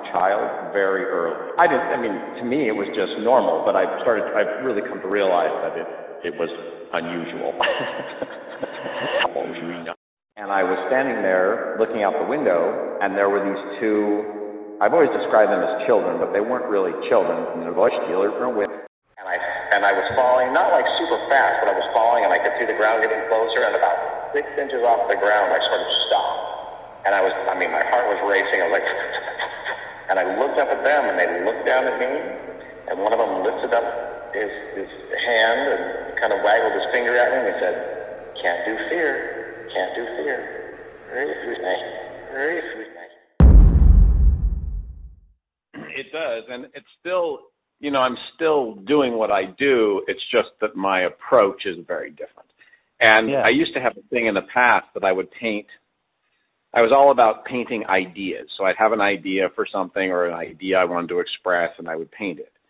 child very early. To me, it was just normal, but I've really come to realize that it was unusual. And I was standing there looking out the window, and there were these two, I've always described them as children, but they weren't really children. And I was falling, not like super fast, but I was falling, and I could see the ground getting closer, and about 6 inches off the ground, I sort of stopped. And my heart was racing. I was like, and I looked up at them, and they looked down at me, and one of them lifted up his hand and kind of waggled his finger at me, and he said, "Can't do fear, can't do fear." It does, and it's still, I'm still doing what I do. It's just that my approach is very different. And I used to have a thing in the past that I would paint. I was all about painting ideas. So I'd have an idea for something or an idea I wanted to express, and I would paint it.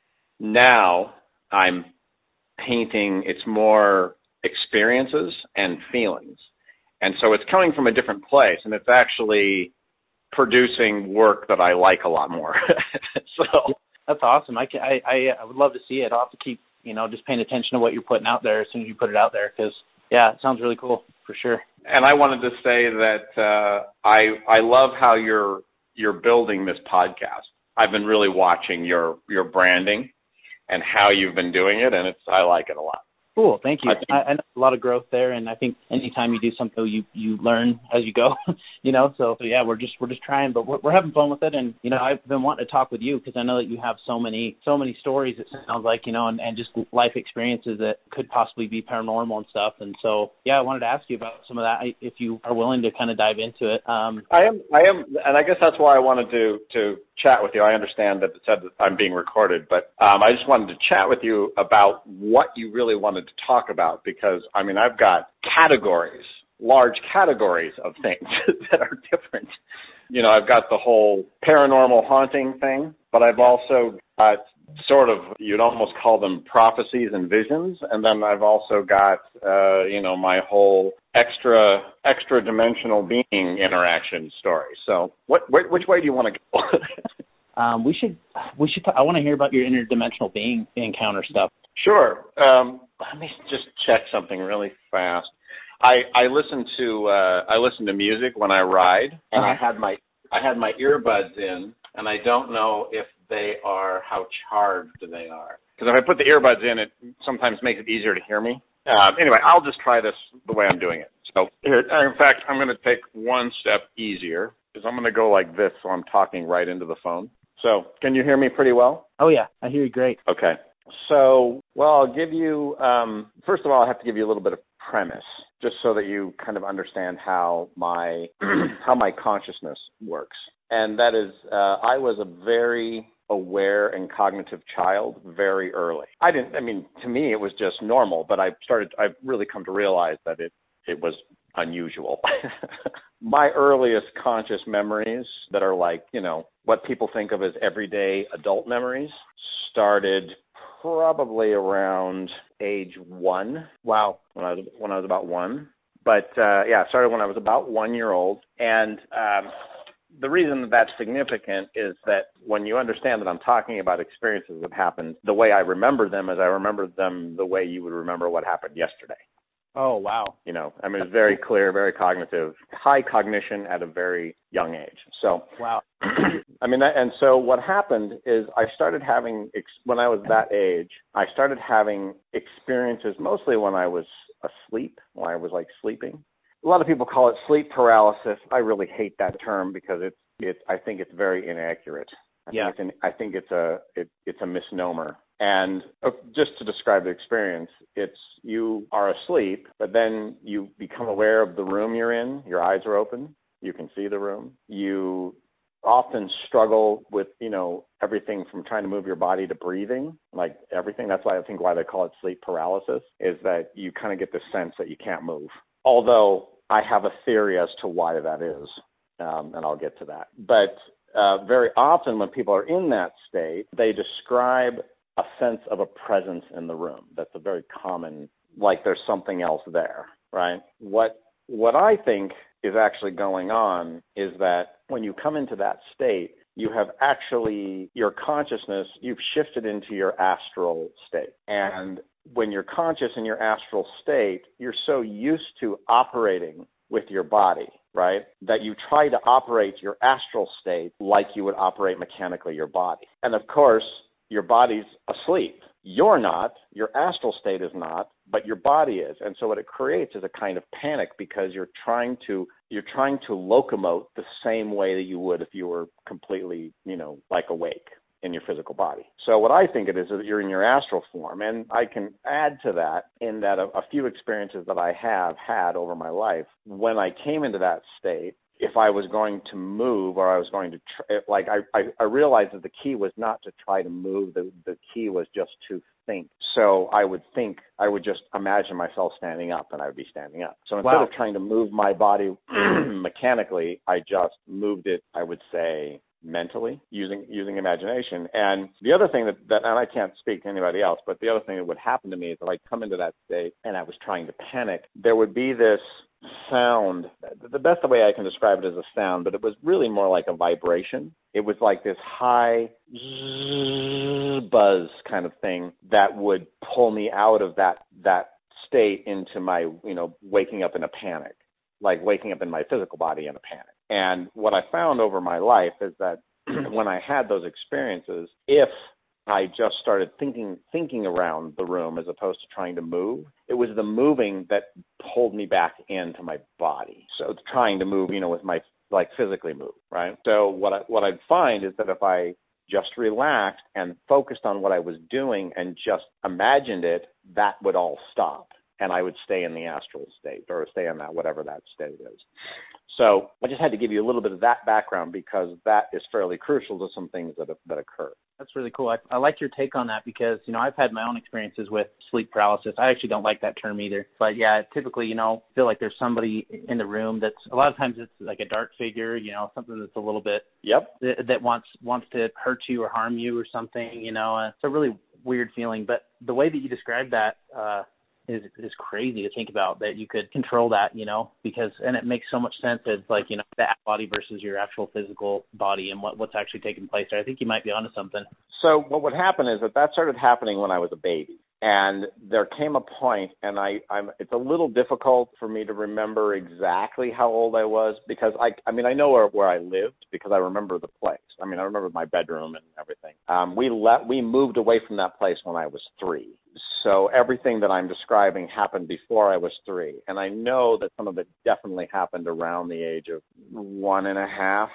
Now I'm painting, it's more experiences and feelings. And so it's coming from a different place, and it's actually producing work that I like a lot more. So that's awesome. I would love to see it. I'll have to keep, just paying attention to what you're putting out there as soon as you put it out there, because, it sounds really cool, for sure. And I wanted to say that I love how you're building this podcast. I've been really watching your branding and how you've been doing it, and I like it a lot. Cool, thank you. I know a lot of growth there, and I think anytime you do something, you learn as you go, So yeah, we're just trying, but we're having fun with it. And I've been wanting to talk with you because I know that you have so many stories. It sounds like and just life experiences that could possibly be paranormal and stuff. And so I wanted to ask you about some of that if you are willing to kind of dive into it. I am, and I guess that's why I wanted to chat with you. I understand that it said that I'm being recorded, but I just wanted to chat with you about what you really wanted to talk about, because I've got large categories of things that are different. I've got the whole paranormal haunting thing, but I've also got sort of, you'd almost call them prophecies and visions, and then I've also got my whole extra dimensional being interaction story. So which way do you want to go? We should I want to hear about your interdimensional being encounter stuff. Sure. Let me just check something really fast. I listen to music when I ride, and I had my earbuds in, and I don't know if how charged they are. Because if I put the earbuds in, it sometimes makes it easier to hear me. Anyway, I'll just try this the way I'm doing it. So here, in fact, I'm going to take one step easier, because I'm going to go like this, so I'm talking right into the phone. So can you hear me pretty well? Oh yeah, I hear you great. Okay. So, I'll give you, first of all, I have to give you a little bit of premise, just so that you kind of understand how my consciousness works. And that is, I was a very aware and cognitive child very early. To me, it was just normal, but I've really come to realize that it was unusual. My earliest conscious memories that are like, what people think of as everyday adult memories started probably around age 1. Wow. When I was about 1. But it started when I was about 1 year old. And the reason that's significant is that when you understand that I'm talking about experiences that happened, the way I remember them is I remember them the way you would remember what happened yesterday. Oh, wow. It's very clear, very cognitive, high cognition at a very young age. So, wow. And so what happened is I started having, when I was that age, I started having experiences mostly when I was asleep, when I was like sleeping. A lot of people call it sleep paralysis. I really hate that term because I think it's very inaccurate. I think it's a misnomer. And just to describe the experience, it's you are asleep, but then you become aware of the room you're in. Your eyes are open. You can see the room. You often struggle with, everything from trying to move your body to breathing, like everything. That's why they call it sleep paralysis, is that you kind of get the sense that you can't move. Although I have a theory as to why that is, and I'll get to that. But very often when people are in that state, they describe a sense of a presence in the room. That's a very common, like there's something else there, right? What I think is actually going on is that when you come into that state, you have actually, your consciousness, you've shifted into your astral state. And when you're conscious in your astral state, you're so used to operating with your body, right, that you try to operate your astral state like you would operate mechanically your body. And of course, your body's asleep. You're not, your astral state is not, but your body is. And so what it creates is a kind of panic because you're trying to locomote the same way that you would if you were completely, like awake in your physical body. So what I think it is that you're in your astral form. And I can add to that in that a few experiences that I have had over my life, when I came into that state, if I was going to move or I was going to, I realized that the key was not to try to move. The key was just to think. So I would just imagine myself standing up and I would be standing up. So instead of trying to move my body mechanically, I just moved it, I would say, mentally, using imagination. And the other thing that and I can't speak to anybody else, but the other thing that would happen to me is if I come into that state and I was trying to panic, there would be this sound. The best way I can describe it is a sound, but it was really more like a vibration. It was like this high buzz kind of thing that would pull me out of that state into my, waking up in a panic, like waking up in my physical body in a panic. And what I found over my life is that when I had those experiences, if I just started thinking around the room as opposed to trying to move, it was the moving that pulled me back into my body. So it's trying to move, with my, physically move, right? So what I'd find is that if I just relaxed and focused on what I was doing and just imagined it, that would all stop. And I would stay in the astral state or stay in that, whatever that state is. So I just had to give you a little bit of that background because that is fairly crucial to some things that occur. That's really cool. I like your take on that because, I've had my own experiences with sleep paralysis. I actually don't like that term either. But yeah, typically, feel like there's somebody in the room that's, a lot of times it's like a dark figure, something that's a little bit, that wants to hurt you or harm you or something, It's a really weird feeling. But the way that you described that, is crazy to think about, that you could control that, because, and it makes so much sense as the body versus your actual physical body and what's actually taking place there. I think you might be onto something. So what would happen is that started happening when I was a baby. And there came a point, and it's a little difficult for me to remember exactly how old I was because I know where I lived because I remember the place. I remember my bedroom and everything. We moved away from that place when I was 3. So everything that I'm describing happened before I was 3. And I know that some of it definitely happened around the age of 1.5,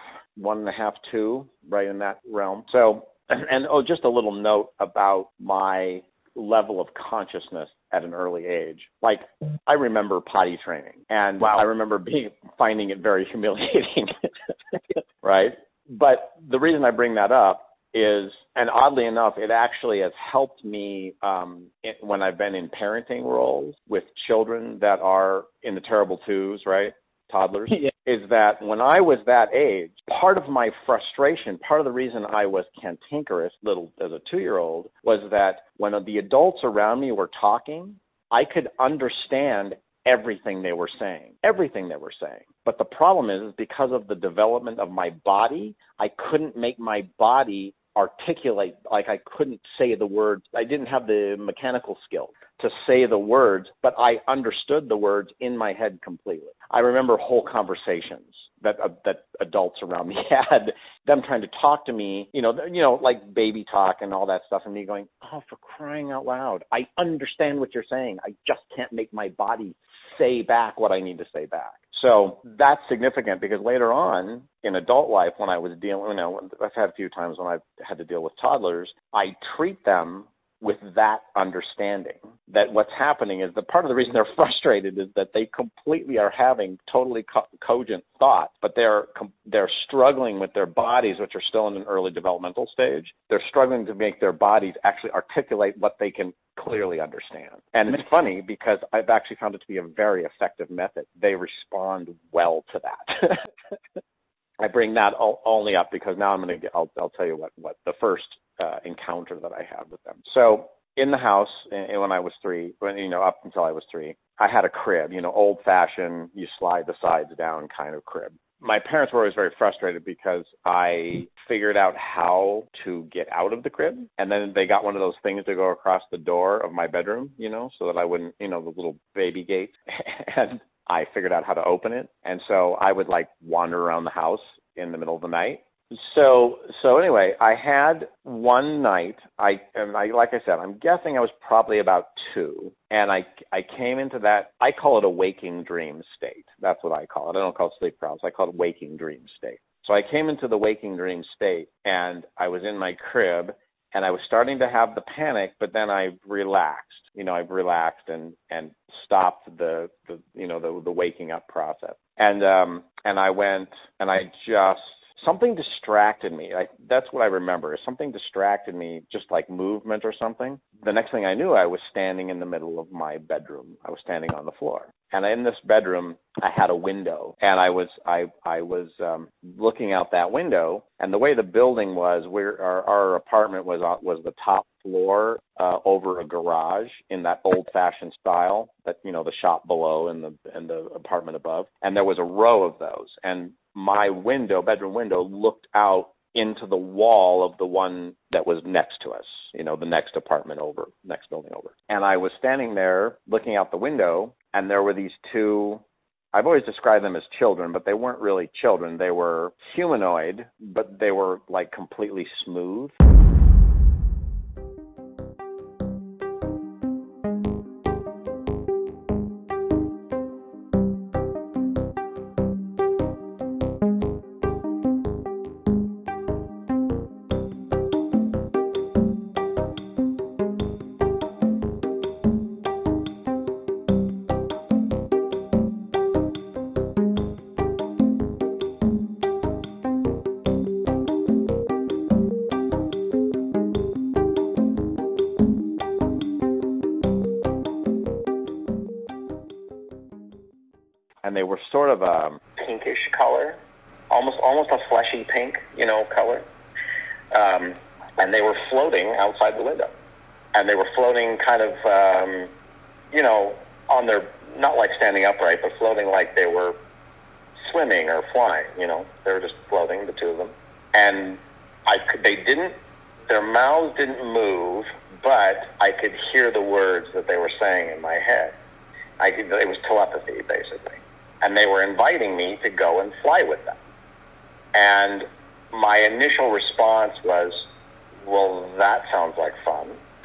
2, right in that realm. So, just a little note about my level of consciousness at an early age. I remember potty training, and I remember finding it very humiliating, right? But the reason I bring that up is, and oddly enough, it actually has helped me when I've been in parenting roles with children that are in the terrible twos, right? Toddlers, is that when I was that age, part of my frustration, part of the reason I was cantankerous little as a 2-year-old was that when the adults around me were talking, I could understand everything they were saying. But the problem is because of the development of my body, I couldn't make my body articulate, I couldn't say the words. I didn't have the mechanical skill to say the words, but I understood the words in my head completely. I remember whole conversations that adults around me had, them trying to talk to me, like baby talk and all that stuff, and me going, oh, for crying out loud, I understand what you're saying. I just can't make my body say back what I need to say back. So that's significant because later on in adult life, when I was dealing, I've had a few times when I've had to deal with toddlers, I treat them with that understanding that what's happening is the part of the reason they're frustrated is that they completely are having totally cogent thought, but they're struggling with their bodies, which are still in an early developmental stage. They're struggling to make their bodies actually articulate what they can clearly understand. And it's funny because I've actually found it to be a very effective method. They respond well to that. I bring that only up because now I'll tell you what the first encounter that I had with them. So in the house, when I was 3, up until I was 3, I had a crib, old fashioned, you slide the sides down kind of crib. my parents were always very frustrated because I figured out how to get out of the crib, and then they got one of those things to go across the door of my bedroom, so that I wouldn't, the little baby gate, and I figured out how to open it, and so I would wander around the house in the middle of the night. So anyway, I had one night, like I said, I'm guessing I was probably about 2, and I came into that, I call it a waking dream state. That's what I call it. I don't call it sleep paralysis. I call it waking dream state. So I came into the waking dream state, and I was in my crib, and I was starting to have the panic, but then I relaxed. I've relaxed and stopped the waking up process. And I went, and I just, something distracted me. That's what I remember. Something distracted me, just like movement or something. The next thing I knew, I was standing in the middle of my bedroom. I was standing on the floor. And in this bedroom, I had a window, and I was looking out that window. And the way the building was, our apartment was the top floor over a garage in that old-fashioned style, that the shop below and the apartment above. And there was a row of those, and my bedroom window, looked out into the wall of the one that was next to us, the next apartment over, next building over. And I was standing there looking out the window, and there were these 2, I've always described them as children, but they weren't really children. They were humanoid, but they were completely smooth. And they were sort of a pinkish color, almost a fleshy pink, color. And they were floating outside the window. And they were floating kind of, on their, not like standing upright, but floating like they were swimming or flying, They were just floating, the 2 of them. And their mouths didn't move, but I could hear the words that they were saying in my head. It was telepathy, basically. And they were inviting me to go and fly with them. And my initial response was, well, that sounds like fun.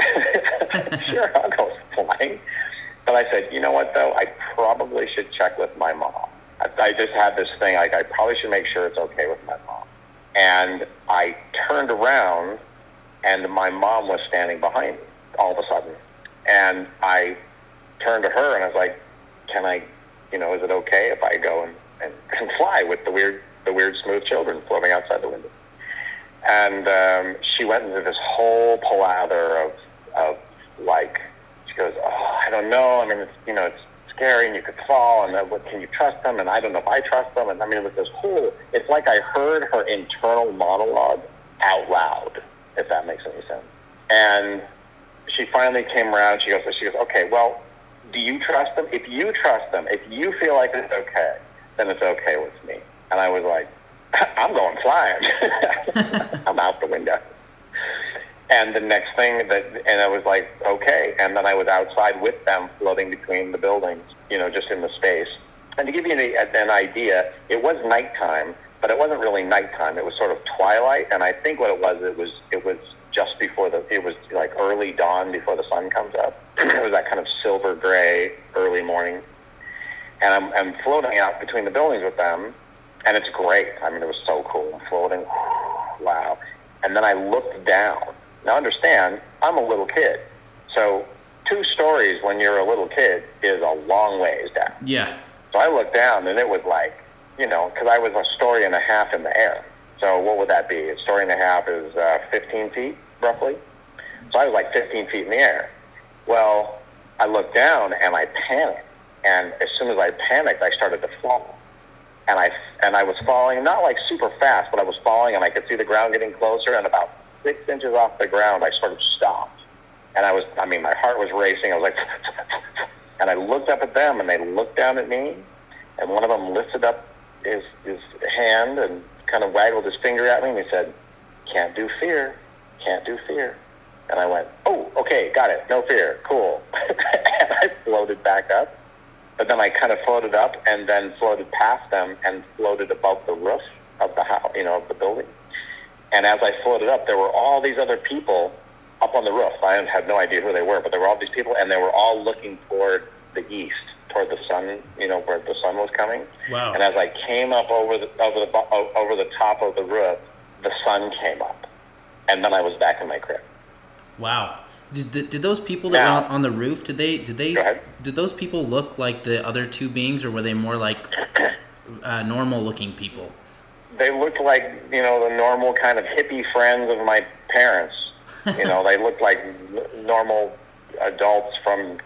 Sure, I'll go flying. But I said, you know what, though? I probably should check with my mom. I just had this thing, I probably should make sure it's okay with my mom. And I turned around, and my mom was standing behind me all of a sudden. And I turned to her, and I was like, can I, is it okay if I go and fly with the weird smooth children floating outside the window? And she went into this whole palaver of she goes, oh, I don't know. I mean, it's scary, and you could fall, and can you trust them? And I don't know if I trust them. And I mean, it was this whole, it's like I heard her internal monologue out loud, if that makes any sense. And she finally came around. She goes, okay, well, do you trust them? If you trust them, if you feel like it's okay, then it's okay with me. And I was like, I'm going flying. I'm out the window. And the next thing and I was like, okay. And then I was outside with them, floating between the buildings, just in the space. And to give you an idea, it was nighttime, but it wasn't really nighttime. It was sort of twilight. And I think what it was just before it was like early dawn before the sun comes up. It was that kind of silver gray early morning. And I'm floating out between the buildings with them, and it's great. I mean, it was so cool. I'm floating. Wow. And then I looked down. Now understand, I'm a little kid. So 2 stories when you're a little kid is a long ways down. Yeah. So I looked down, and it was like, because I was a story and a half in the air. So what would that be? A story and a half is 15 feet, roughly. So I was like 15 feet in the air. Well, I looked down, and I panicked. And as soon as I panicked, I started to fall. And I was falling, not like super fast, but I was falling, and I could see the ground getting closer. And about 6 inches off the ground, I sort of stopped. And my heart was racing. I was like, and I looked up at them, and they looked down at me. And one of them lifted up his hand and kind of waggled his finger at me, and he said, "Can't do fear, can't do fear." And I went, "Oh, okay, got it, no fear, cool." And I floated back up, but then I kind of floated up and then floated past them and floated above the roof of the house, of the building. And as I floated up, there were all these other people up on the roof. I had no idea who they were, but there were all these people, and they were all looking toward the east, toward the sun, where the sun was coming. Wow. And as I came up over the top of the roof, the sun came up, and then I was back in my crib. Wow. Did those people that were on the roof, did those people look like the other two beings, or were they more like normal looking people? They looked like, the normal kind of hippie friends of my parents. They looked like normal adults from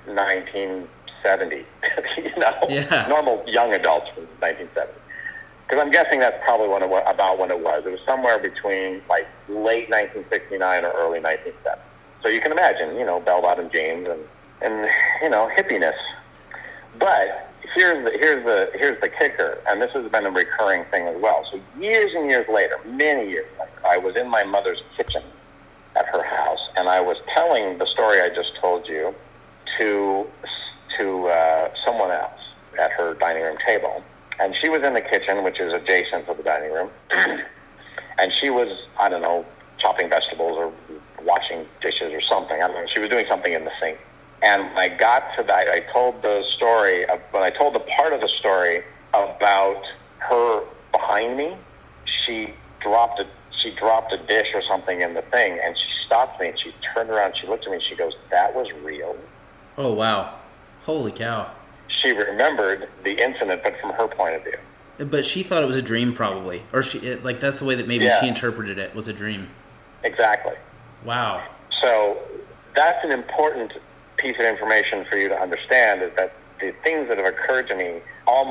1970. Yeah. Normal young adults from 1970. Because I'm guessing that's probably about when it was. It was somewhere between like late 1969 or early 1970. So you can imagine, bell bottom jeans and hippiness. But here's the kicker, and this has been a recurring thing as well. So years and years later, many years later, I was in my mother's kitchen at her house, and I was telling the story I just told you to someone else at her dining room table. And she was in the kitchen, which is adjacent to the dining room, and she was, I don't know, chopping vegetables or washing dishes or something. I don't know. She was doing something in the sink. And when I got to that, I told the story, when I told the part of the story about her behind me, she dropped a dish or something in the thing, and she stopped me, and she turned around, she looked at me, and she goes, "That was real." Oh, wow. Holy cow. She remembered the incident, but from her point of view. But she thought it was a dream, probably. Or that's the way that maybe she interpreted it, was a dream. Exactly. Wow. So that's an important piece of information for you to understand, is that the things that have occurred to me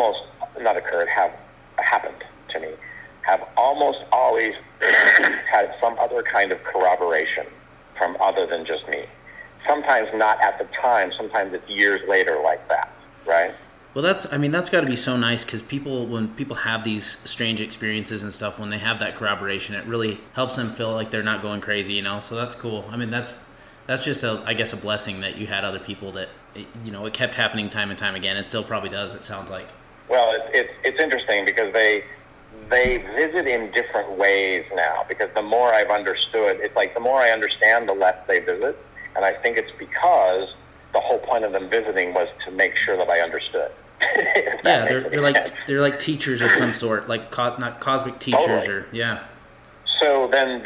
have happened to me, have almost always had some other kind of corroboration from other than just me. Sometimes not at the time, sometimes it's years later like that, right? Well, that's got to be so nice, because when people have these strange experiences and stuff, when they have that corroboration, it really helps them feel like they're not going crazy, So that's cool. I mean, that's just I guess a blessing that you had other people that, it kept happening time and time again. It still probably does, it sounds like. Well, it's interesting because they visit in different ways now, because the more I've understood, it's like the more I understand, the less they visit. And I think it's because the whole point of them visiting was to make sure that I underred. Yeah, they're like teachers of some sort, like not cosmic teachers, totally. or yeah. So then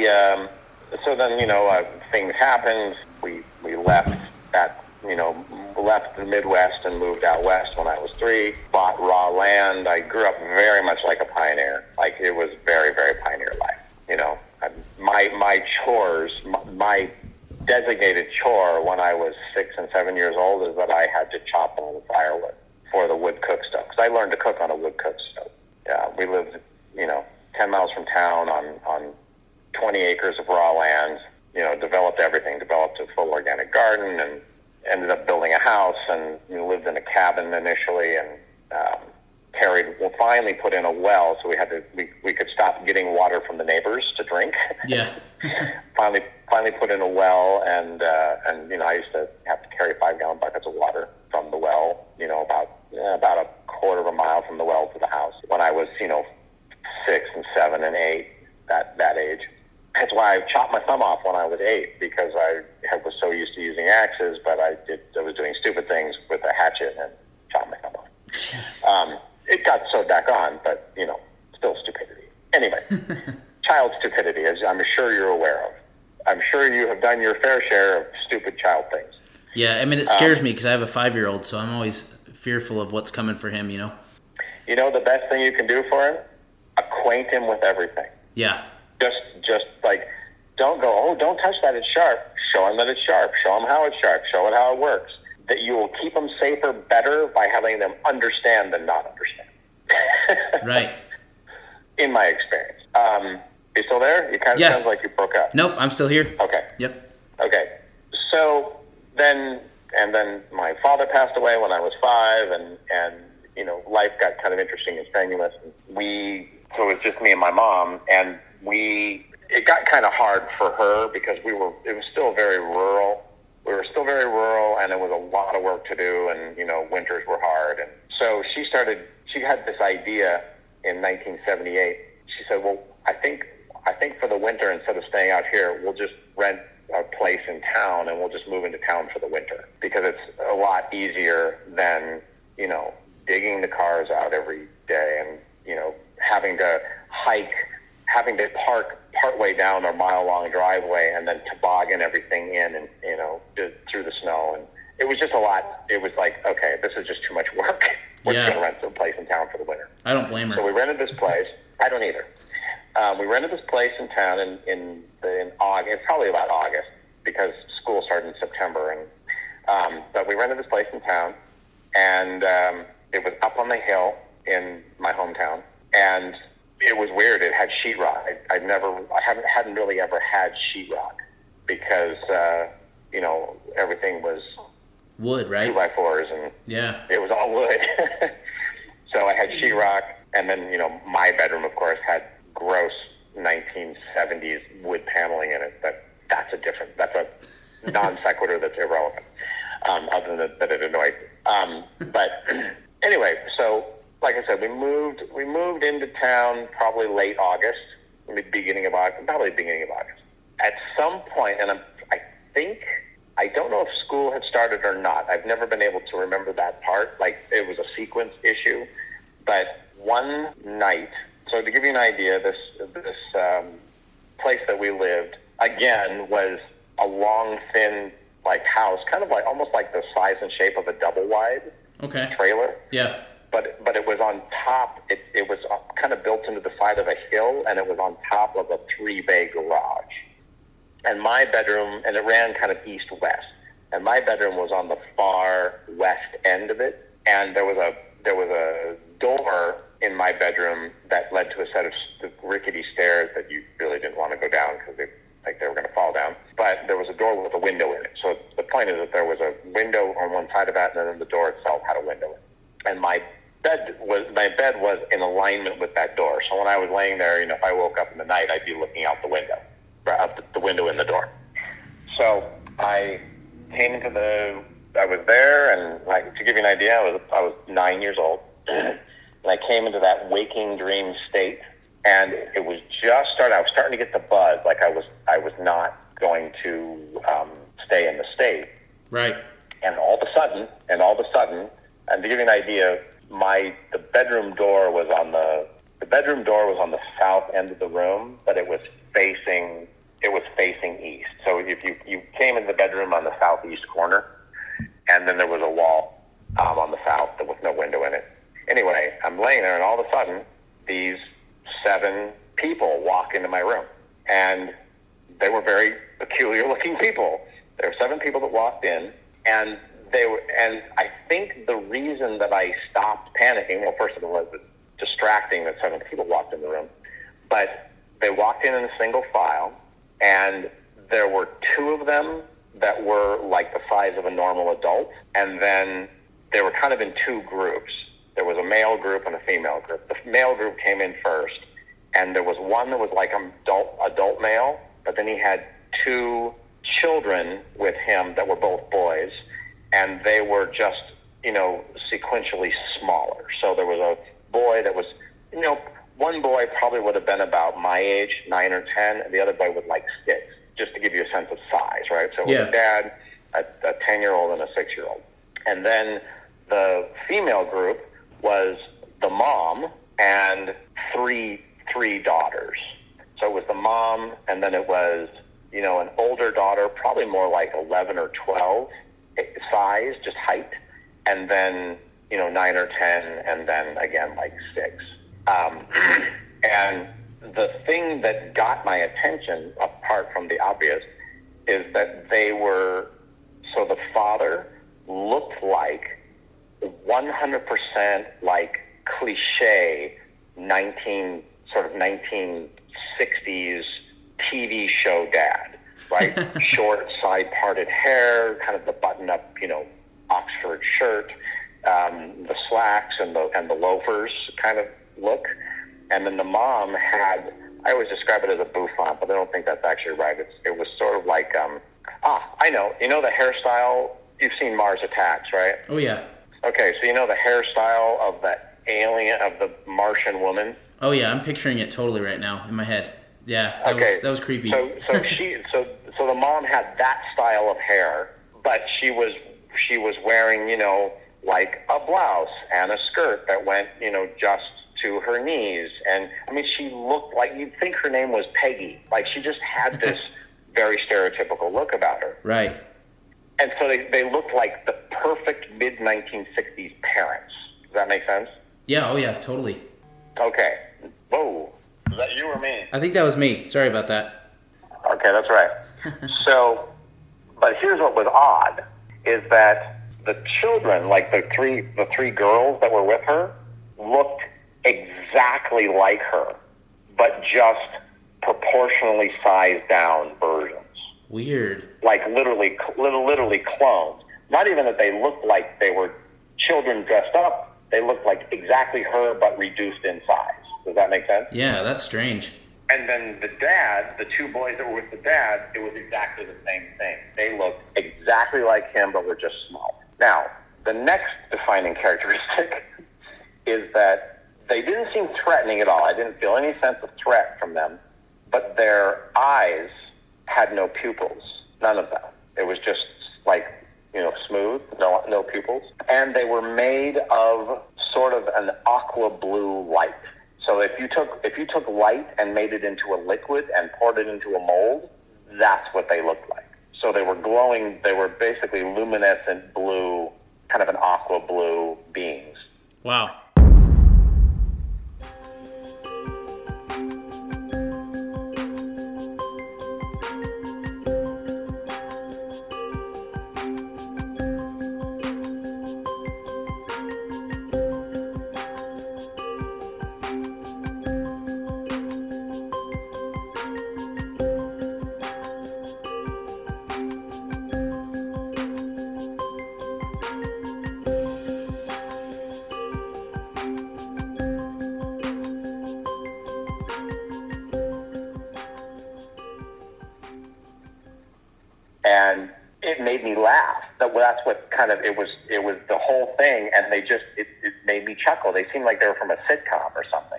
things happened. We left left the Midwest and moved out west when I was 3. Bought raw land. I grew up very much like a pioneer. Like, it was very, very pioneer life. My chores, my designated chore when I was 6 and 7 years old is that I had to chop all the firewood for the wood cook stove, because I learned to cook on a wood cook stove. Yeah, we lived, 10 miles from town on 20 acres of raw land. Developed everything. Developed a full organic garden, and ended up building a house, and lived in a cabin initially, and finally put in a well, so we could stop getting water from the neighbors to drink. Yeah. finally put in a well, and I used to have to carry 5-gallon buckets of water from the well, about a quarter of a mile from the well to the house when I was 6 and 7 and 8, that age. That's why I chopped my thumb off when I was 8, because I was so used to using axes, but I was doing stupid things with a hatchet and chopped my thumb off. It got sewed back on, but, still stupidity. Anyway, child stupidity, as I'm sure you're aware of. I'm sure you have done your fair share of stupid child things. Yeah, I mean, it scares me because I have a 5-year-old, so I'm always fearful of what's coming for him, The best thing you can do for him? Acquaint him with everything. Yeah. Just like, don't go, "Oh, don't touch that, it's sharp." Show him that it's sharp. Show him how it's sharp. Show it how it works. That you will keep them safer better by having them understand than not understand. Right. In my experience. You still there? You kind of sounds like you broke up. Nope, I'm still here. Okay. Yep. Okay. So then my father passed away when I was 5, and life got kind of interesting and strenuous. So it was just me and my mom, and it got kind of hard for her because it was still very rural. We were still very rural, and it was a lot of work to do, and, winters were hard. And so she had this idea in 1978. She said, well, I think for the winter, instead of staying out here, we'll just rent a place in town, and we'll just move into town for the winter, because it's a lot easier than, digging the cars out every day and, having to hike, having to park partway down our mile-long driveway and then toboggan everything in and, through the snow. And it was just a lot. It was like, okay, this is just too much work. We're just going to rent some place in town for the winter. I don't blame her. So we rented this place. I don't either. We rented this place in town in August. It's probably about August, because school started in September. But we rented this place in town, and it was up on the hill in my hometown. And it was weird. It had sheetrock. I hadn't really ever had sheetrock, because everything was wood, right? 2x4s, and it was all wood. So I had sheetrock, and then my bedroom, of course, had gross 1970s wood paneling in it. That's a non sequitur that's irrelevant, other than that it annoyed me. But anyway, so like I said, we moved into town probably late August, beginning of August. At some point, and I don't know if school had started or not. I've never been able to remember that part. Like, it was a sequence issue. But one night, so to give you an idea, this place that we lived, again, was a long, thin, house, kind of almost like the size and shape of a double wide trailer. Yeah. But it was on top. It was kind of built into the side of a hill, and it was on top of a 3-bay garage. And my bedroom, and it ran kind of east-west, and my bedroom was on the far west end of it. And there was a door in my bedroom that led to a set of rickety stairs that you really didn't want to go down, because they were going to fall down. But there was a door with a window in it. So the point is that there was a window on one side of that, and then the door itself had a window in it. And my bed was in alignment with that door. So when I was laying there, if I woke up in the night, I'd be looking out the window, the window in the door. So I came I was there, and to give you an idea, I was 9 years old, and I came into that waking dream state, and it was just starting. I was starting to get the buzz, like I was not going to stay in the state. Right. And all of a sudden, and to give you an idea, the bedroom door was on the south end of the room, but it was facing east. So if you came into the bedroom on the southeast corner, and then there was a wall on the south with no window in it. Anyway, I'm laying there, and all of a sudden, these 7 people walk into my room, and they were very peculiar-looking people. There were 7 people that walked in, and I think the reason that I stopped panicking, well, first of all, it was distracting that 7 people walked in the room, but they walked in a single file, and there were 2 of them that were like the size of a normal adult, and then they were kind of in 2 groups. There was a male group and a female group. The male group came in first, and there was one that was like an adult male, but then he had 2 children with him that were both boys, and they were just, sequentially smaller. So there was a boy that was, one boy probably would have been about my age, 9 or 10, and the other boy was like 6, just to give you a sense of size, right? So it was a dad, a 10-year-old, and a 6-year-old. And then the female group was the mom and three daughters. So it was the mom, and then it was, an older daughter, probably more like 11 or 12 size, just height, and then, 9 or 10, and then again, like 6. And the thing that got my attention, apart from the obvious, is that so the father looked like 100% like cliche 1960s TV show dad, right? Short side parted hair, kind of the button up, Oxford shirt, the slacks and the loafers kind of look. And then the mom had, I always describe it as a bouffant, but I don't think that's actually right. It was sort of like, I know. You know the hairstyle? You've seen Mars Attacks, right? Oh, yeah. Okay, so you know the hairstyle of the alien, of the Martian woman? Oh, yeah, I'm picturing it totally right now in my head. Yeah, that was creepy. So the mom had that style of hair, but she was wearing, like a blouse and a skirt that went, just to her knees. And I mean, she looked like, you'd think her name was Peggy. Like, she just had this very stereotypical look about her. Right. And so they looked like the perfect mid-1960s parents. Does that make sense? Yeah, oh yeah, totally. Okay. Whoa. Was that you or me? I think that was me. Sorry about that. Okay, that's right. So, but here's what was odd, is that the children, like the three girls that were with her, looked exactly like her, but just proportionally sized down versions. Weird. Like literally clones. Not even that they looked like they were children dressed up. They looked like exactly her, but reduced in size. Does that make sense? Yeah, that's strange. And then the dad, the two boys that were with the dad, it was exactly the same thing. They looked exactly like him, but were just small. Now, the next defining characteristic is that they didn't seem threatening at all. I didn't feel any sense of threat from them, but their eyes had no pupils, none of them. It was just like, smooth, no pupils. And they were made of sort of an aqua blue light. So if you took light and made it into a liquid and poured it into a mold, that's what they looked like. So they were glowing, they were basically luminescent blue, kind of an aqua blue beings. Wow. And it made me laugh. That's what kind of, it was the whole thing, and it made me chuckle. They seemed like they were from a sitcom or something,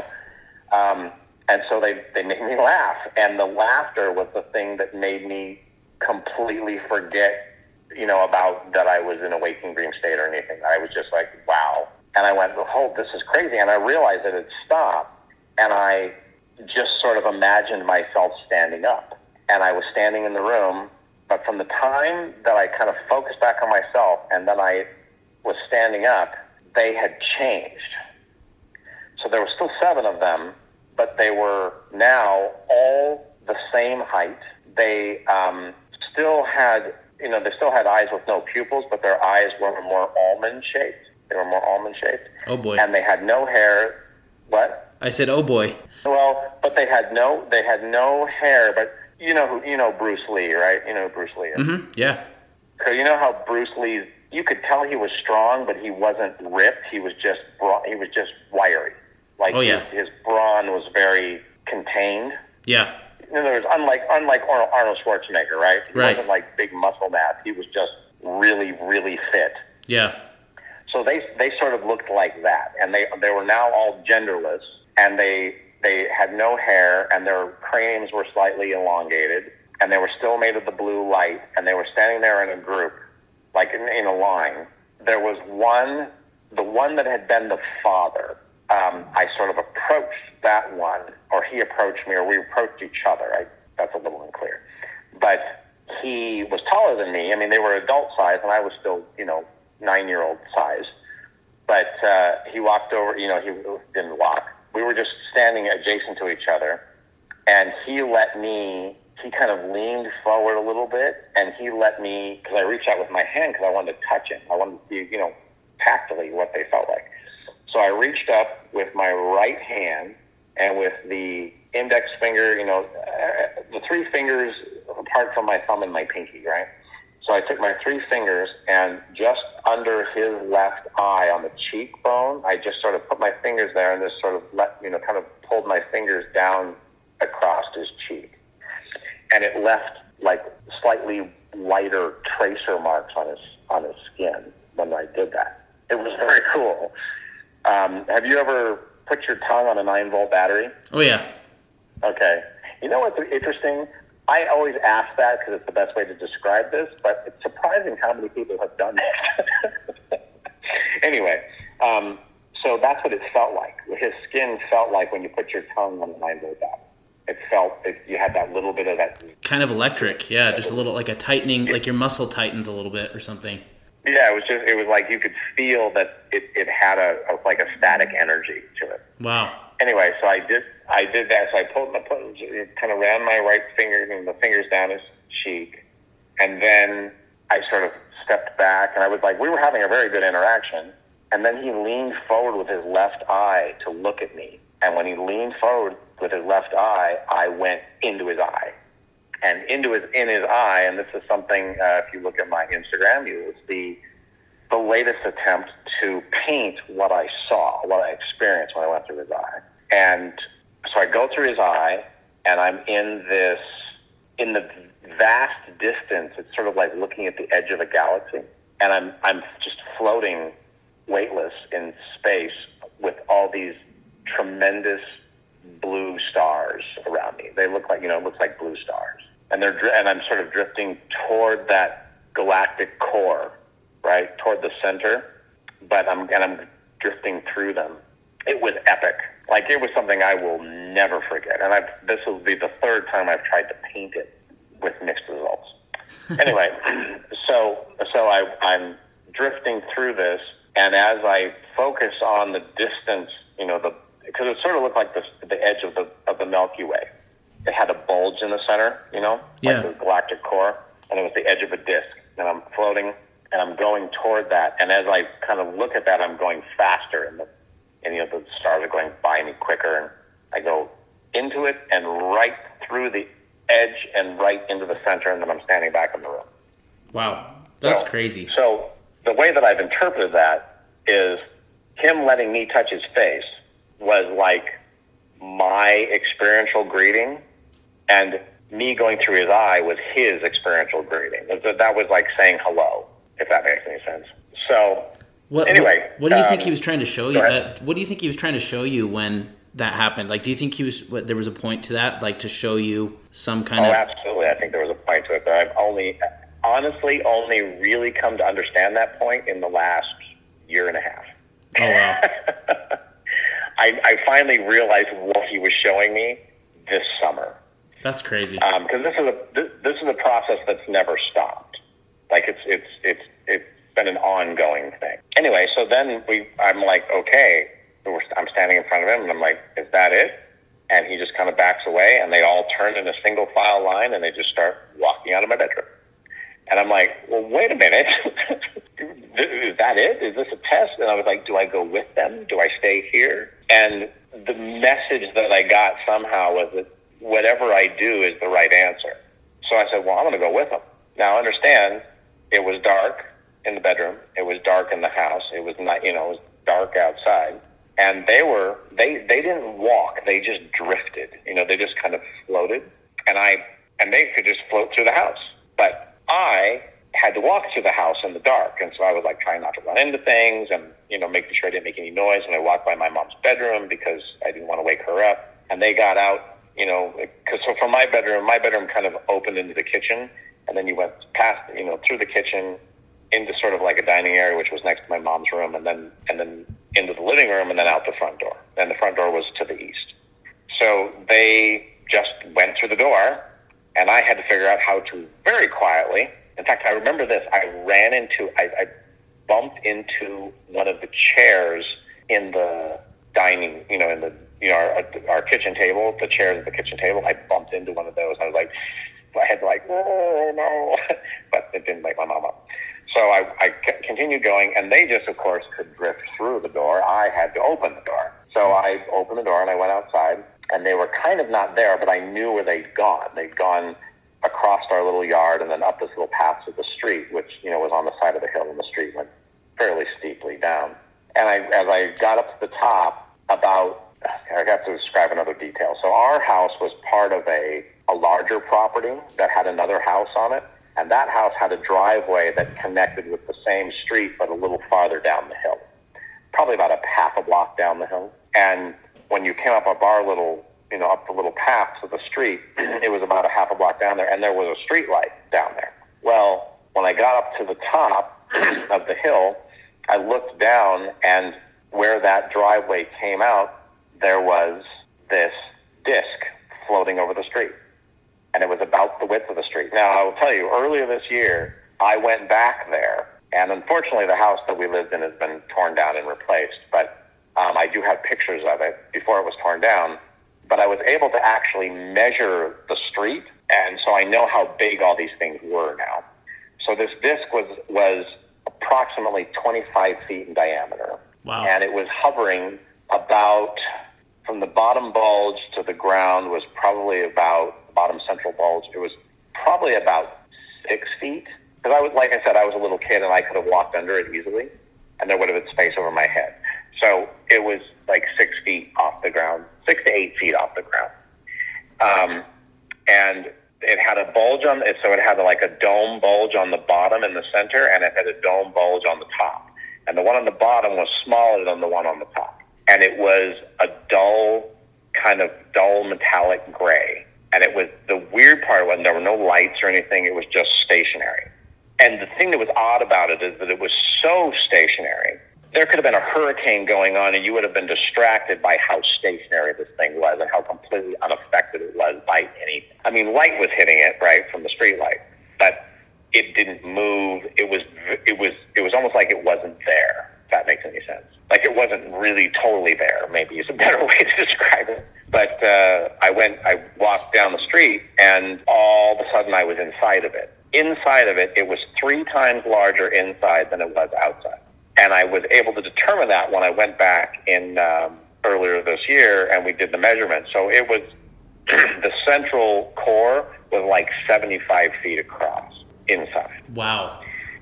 and so they made me laugh. And the laughter was the thing that made me completely forget, about that I was in a waking dream state or anything. I was just like, wow. And I went, oh, this is crazy. And I realized that it stopped, and I just sort of imagined myself standing up. And I was standing in the room, but from the time that I kind of focused back on myself and then I was standing up, they had changed. So there were still 7 of them, but they were now all the same height. They still had, they still had eyes with no pupils, but their eyes were more almond-shaped. They were more almond-shaped. Oh, boy. And they had no hair. What? I said, oh, boy. Well, but they had no hair, but... You know Bruce Lee, right? You know who Bruce Lee is. Mm-hmm. Yeah. So you know how Bruce Lee, you could tell he was strong, but he wasn't ripped. He was just wiry. Like, oh, yeah. His brawn was very contained. Yeah. In other words, unlike Arnold Schwarzenegger, right? He right. wasn't like big muscle mass. He was just really, really fit. Yeah. So they sort of looked like that, and they were now all genderless, and they had no hair, and their craniums were slightly elongated, and they were still made of the blue light, and they were standing there in a group, like in a line. There was the one that had been the father. I sort of approached that one, or he approached me, or we approached each other. That's a little unclear. But he was taller than me. I mean, they were adult size, and I was still, 9-year-old size. But he walked over, he didn't walk. We were just standing adjacent to each other, and he kind of leaned forward a little bit, and he let me, because I reached out with my hand because I wanted to touch him. I wanted to see, tactily what they felt like. So I reached up with my right hand, and with the index finger, the 3 fingers apart from my thumb and my pinky, right? So I took my 3 fingers, and just under his left eye on the cheekbone, I just sort of put my fingers there and just sort of kind of pulled my fingers down across his cheek. And it left like slightly lighter tracer marks on his skin when I did that. It was very cool. Have you ever put your tongue on a 9-volt battery? Oh, yeah. Okay. You know what's interesting? I always ask that because it's the best way to describe this, but it's surprising how many people have done it. Anyway, so that's what it felt like. His skin felt like when you put your tongue on a 9-volt battery. You had that little bit of that. Kind of electric, yeah, just a little, like a tightening, like your muscle tightens a little bit or something. Yeah, it was like you could feel that it had a static energy to it. Wow. Anyway, so I did that. So I kind of ran my right finger and the fingers down his cheek, and then I sort of stepped back, and I was like, we were having a very good interaction, and then he leaned forward with his left eye to look at me, and when he leaned forward with his left eye, I went into his eye. And in his eye, and this is something, if you look at my Instagram, you will see the latest attempt to paint what I saw, what I experienced when I went through his eye. And so I go through his eye, and I'm in the vast distance. It's sort of like looking at the edge of a galaxy, and I'm just floating weightless in space with all these tremendous blue stars around me. They look like, it looks like blue stars. And I'm sort of drifting toward that galactic core, right, toward the center, but I'm drifting through them. It was epic. Like, it was something I will never forget. And this will be the 3rd time I've tried to paint it with mixed results. Anyway, so I'm drifting through this, and as I focus on the distance, because it sort of looked like the edge of the Milky Way. It had a bulge in the center, like the galactic core, and it was the edge of a disk. And I'm floating, and I'm going toward that. And as I kind of look at that, I'm going faster, and the stars are going by me quicker. And I go into it and right through the edge and right into the center, and then I'm standing back in the room. Wow, that's crazy. So the way that I've interpreted that is him letting me touch his face was like my experiential greeting, and me going through his eye was his experiential greeting. That was like saying hello, if that makes any sense. So, anyway. What do you think he was trying to show you? What do you think he was trying to show you when that happened? Like, do you think there was a point to that, like to show you some kind of... Oh, absolutely. I think there was a point to it, but I've honestly only really come to understand that point in the last year and a half. Oh, wow. I finally realized what he was showing me this summer. That's crazy. Because this is a process that's never stopped. Like, it's been an ongoing thing. Anyway, so then I'm like, okay, I'm standing in front of him, and I'm like, is that it? And he just kind of backs away, and they all turn in a single file line, and they just start walking out of my bedroom. And I'm like, well, wait a minute. Is that it? Is this a test? And I was like, do I go with them? Do I stay here? And the message that I got somehow was that whatever I do is the right answer. So I said, well, I'm going to go with them. Now, understand, it was dark in the bedroom. It was dark in the house. It was not, it was dark outside. And they didn't walk. They just drifted. They just kind of floated. And they could just float through the house. But I had to walk through the house in the dark. And so I was like trying not to run into things and, making sure I didn't make any noise when I walked by my mom's bedroom because I didn't want to wake her up. And they got out, because so from my bedroom kind of opened into the kitchen. And then you went past, through the kitchen into sort of like a dining area, which was next to my mom's room, and then into the living room, and then out the front door. And the front door was to the east. So they just went through the door, and I had to figure out how to very quietly. In fact, I remember this. I bumped into one of the chairs in the dining, our kitchen table, the chairs at the kitchen table. I bumped into one of those. I was like, oh no, but it didn't wake my mom up. So I continued going, and they just, of course, could drift through the door. I had to open the door. So I opened the door, and I went outside, and they were kind of not there, but I knew where they'd gone. They'd gone across our little yard and then up this little path to the street, which, was on the side of the hill, and the street went fairly steeply down. And as I got up to the top, I have to describe another detail. So our house was part of a larger property that had another house on it, and that house had a driveway that connected with the same street but a little farther down the hill, probably about a half a block down the hill. And when you came up our little, up the little path to the street, it was about a half a block down there, and there was a street light down there. Well, when I got up to the top of the hill, I looked down, and where that driveway came out, there was this disc floating over the street, and it was about the width of the street. Now, I will tell you, earlier this year, I went back there, and unfortunately, the house that we lived in has been torn down and replaced, but I do have pictures of it before it was torn down, but I was able to actually measure the street, and so I know how big all these things were now. So this disc was approximately 25 feet in diameter. Wow. And it was hovering about, from the bottom bulge to the ground was probably about, bottom central bulge, it was probably about 6 feet. Because I was, like I said, I was a little kid and I could have walked under it easily, and there would have been space over my head. So it was like 6 feet off the ground, 6 to 8 feet off the ground. And it had a bulge on it, so it had like a dome bulge on the bottom in the center, and it had a dome bulge on the top. And the one on the bottom was smaller than the one on the top. And it was a dull metallic gray. And it was, the weird part was there were no lights or anything, it was just stationary. And the thing that was odd about it is that it was so stationary. There could have been a hurricane going on and you would have been distracted by how stationary this thing was and how completely unaffected it was by anything. I mean, light was hitting it, right, from the street light, but it didn't move. It was almost like it wasn't there, if that makes any sense. Like it wasn't really totally there, maybe is a better way to describe it. But I walked down the street, and all of a sudden I was inside of it. Inside of it, it was 3 times larger inside than it was outside. And I was able to determine that when I went back in earlier this year and we did the measurement. So it was, the central core was like 75 feet across inside. Wow.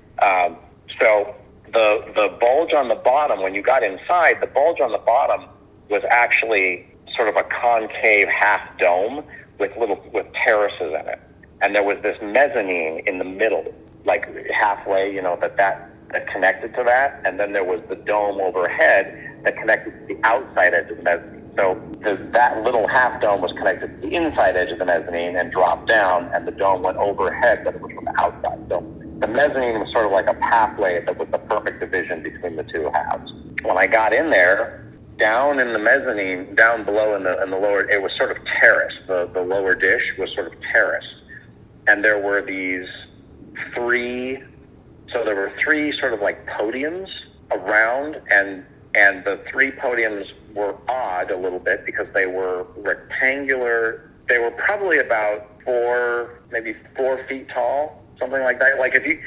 So the bulge on the bottom, when you got inside, the bulge on the bottom was actually sort of a concave half dome with terraces in it. And there was this mezzanine in the middle, like halfway, that connected to that, and then there was the dome overhead that connected to the outside edge of the mezzanine. So that little half dome was connected to the inside edge of the mezzanine and dropped down, and the dome went overhead, but it was from the outside. So the mezzanine was sort of like a pathway that was the perfect division between the two halves. When I got in there, down in the mezzanine, down below in the lower, it was sort of terraced. The lower dish was sort of terraced, and there were these 3. So there were 3 sort of like podiums around, and the 3 podiums were odd a little bit because they were rectangular. They were probably about 4 feet tall, something like that. Like if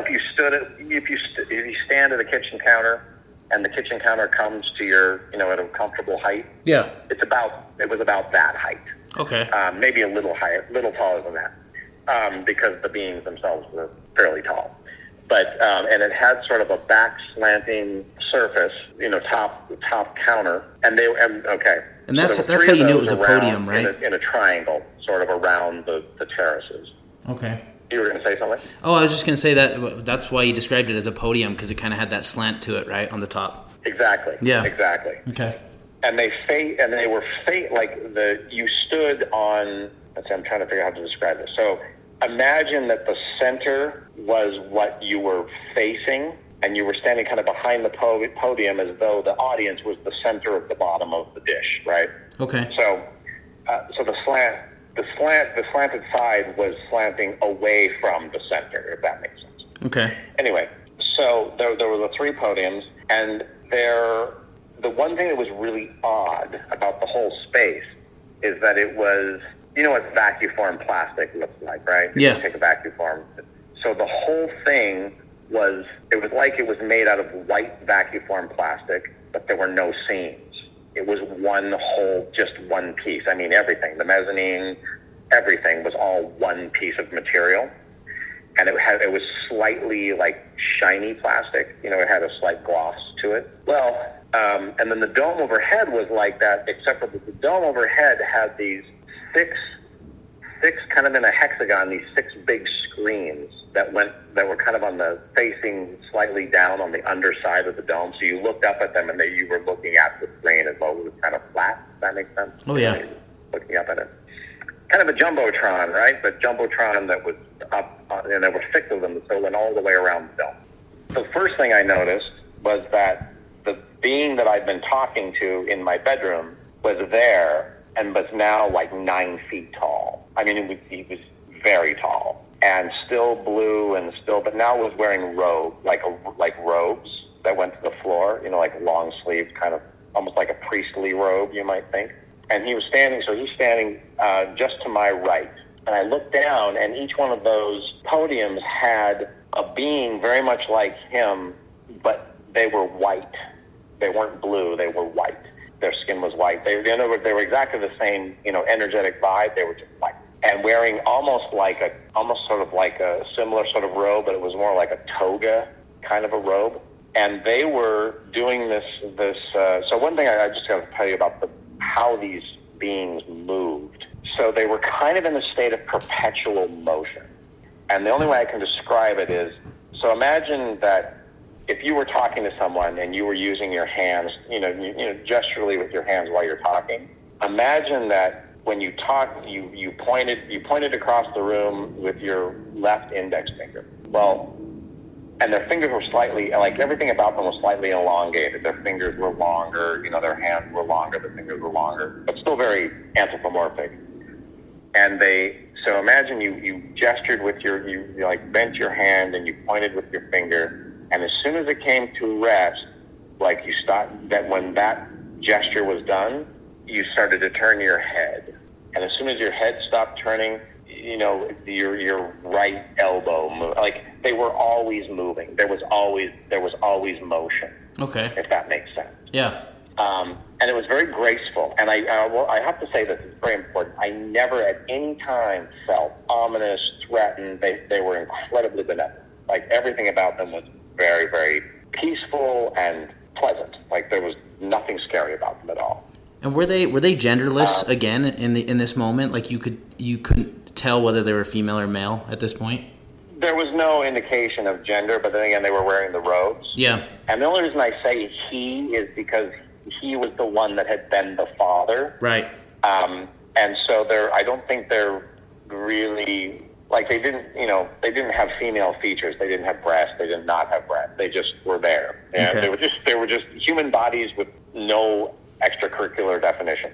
you stand at a kitchen counter and the kitchen counter comes to your, at a comfortable height. Yeah. It was about that height. Okay. Maybe a little higher, little taller than that, because the beams themselves were fairly tall. But and it had sort of a back slanting surface, top counter, and okay. And that's how you knew it was a podium, right? In a triangle, sort of around the terraces. Okay. You were going to say something? Oh, I was just going to say that's why you described it as a podium, because it kind of had that slant to it, right, on the top. Exactly. Yeah. Exactly. Okay. And they were you stood on. I'm trying to figure out how to describe this. So imagine that the center was what you were facing, and you were standing kind of behind the podium as though the audience was the center of the bottom of the dish, right? Okay. So the slanted side was slanting away from the center, if that makes sense. Okay. Anyway, so there were the 3 podiums, and the one thing that was really odd about the whole space is that it was, what vacuform plastic looks like, right? Yeah. You take a vacuform. So the whole thing was like it was made out of white vacuform plastic, but there were no seams. It was just one piece. I mean, everything, the mezzanine, everything was all one piece of material. And it was slightly like shiny plastic. You know, it had a slight gloss to it. Well, and then the dome overhead was like that, except for the dome overhead had these six kind of in a hexagon, these 6 big screens that were kind of on the facing slightly down on the underside of the dome. So you looked up at them and you were looking at the screen as though it was kind of flat. Does that make sense? Oh, yeah. Looking up at it. Kind of a Jumbotron, right? But Jumbotron that was up, and there were 6 of them, so it went all the way around the dome. The first thing I noticed was that the being that I'd been talking to in my bedroom was there and was now like 9 feet tall. I mean, he was very tall and still blue but now was wearing like robes that went to the floor, you know, like long sleeved, kind of almost like a priestly robe, you might think. And he's standing just to my right. And I looked down, and each one of those podiums had a being very much like him, but they were white. They weren't blue, they were white. Their skin was white. They were exactly the same, you know, energetic vibe. They were just white. And wearing almost sort of like a similar sort of robe, but it was more like a toga kind of a robe. And they were doing this. So one thing I just got to tell you about how these beings moved. So they were kind of in a state of perpetual motion. And the only way I can describe it is, so imagine that if you were talking to someone and you were using your hands, you know, gesturally with your hands while you're talking, imagine that when you talked, you pointed across the room with your left index finger. Well, and their fingers were slightly, like everything about them was slightly elongated. Their fingers were longer, you know, their hands were longer, their fingers were longer, but still very anthropomorphic. And so imagine you gestured with you like bent your hand and you pointed with your finger, and as soon as it came to rest, like you stopped, that when that gesture was done, you started to turn your head. And as soon as your head stopped turning, you know, your right elbow moved. Like they were always moving. There was always motion. Okay. If that makes sense. Yeah. And it was very graceful. And I have to say this is very important. I never at any time felt ominous, threatened. They were incredibly benevolent. Like everything about them was very, very peaceful and pleasant. Like there was nothing scary about them at all. And were they genderless again in this moment? Like you couldn't tell whether they were female or male at this point? There was no indication of gender, but then again, they were wearing the robes. Yeah. And the only reason I say he is because he was the one that had been the father. Right. And so I don't think they're really, like they didn't have female features. They didn't have breasts. They did not have breasts. They just were there. And okay. they were just human bodies with no extracurricular definition,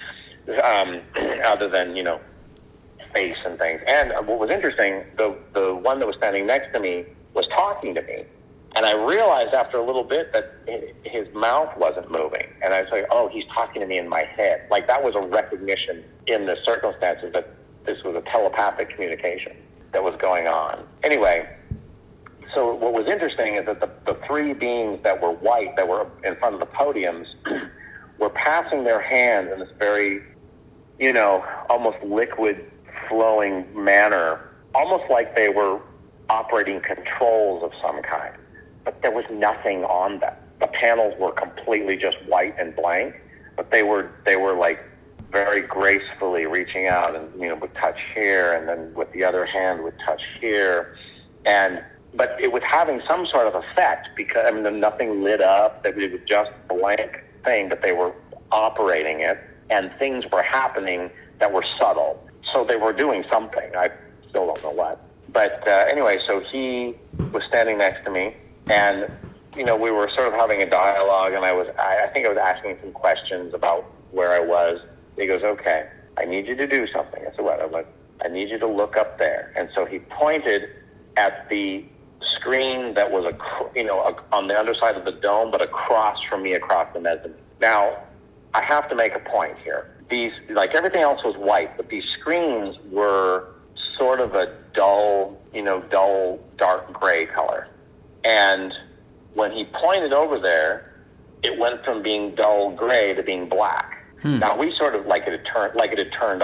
other than, you know, face and things. And what was interesting, the one that was standing next to me was talking to me, and I realized after a little bit that his mouth wasn't moving, and I was like, oh, he's talking to me in my head. Like that was a recognition in the circumstances that this was a telepathic communication that was going on. Anyway, so what was interesting is that the 3 beings that were white, that were in front of the podiums, were passing their hands in this very, you know, almost liquid flowing manner, almost like they were operating controls of some kind. But there was nothing on them. The panels were completely just white and blank, but they were like very gracefully reaching out and, you know, would touch here, and then with the other hand would touch here. But it was having some sort of effect because, I mean, nothing lit up. It was just a blank thing, but they were operating it, and things were happening that were subtle. So they were doing something. I still don't know what. But anyway, so he was standing next to me, and, you know, we were sort of having a dialogue, and I think I was asking some questions about where I was. He goes, okay, I need you to do something. I said, what? I'm like, I need you to look up there. And so he pointed at the screen that was, on the underside of the dome, but across from me, across the mezzanine. Now, I have to make a point here. These, like everything else was white, but these screens were sort of a dull, dark gray color. And when he pointed over there, it went from being dull gray to being black. Now we sort of like it had turned on.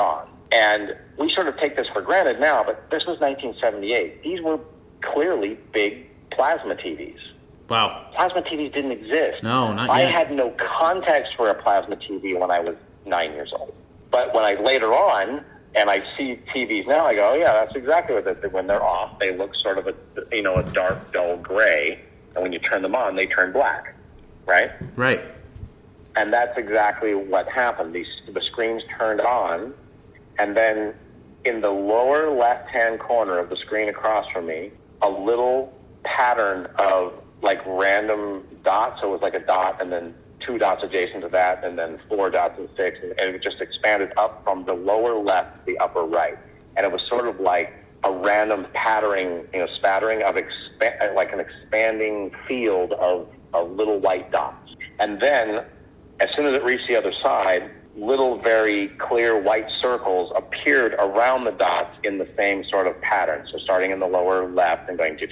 And we sort of take this for granted now, but this was 1978. These were clearly big plasma TVs. Wow. Plasma TVs didn't exist. No, not I yet. had no context for a plasma TV when I was 9 years old. But when I later on, and I see TVs now, I go, oh, yeah, that's exactly what they do. When they're off, they look sort of a dark, dull gray. And when you turn them on, they turn black, right? Right. And that's exactly what happened. The screens turned on, and then in the lower left-hand corner of the screen across from me, a little pattern of like random dots. So it was like a dot and then 2 dots adjacent to that, and then 4 dots and 6, and it just expanded up from the lower left to the upper right. And it was sort of like a random spattering of like an expanding field of little white dots. And then, as soon as it reached the other side, little very clear white circles appeared around the dots in the same sort of pattern. So starting in the lower left and going,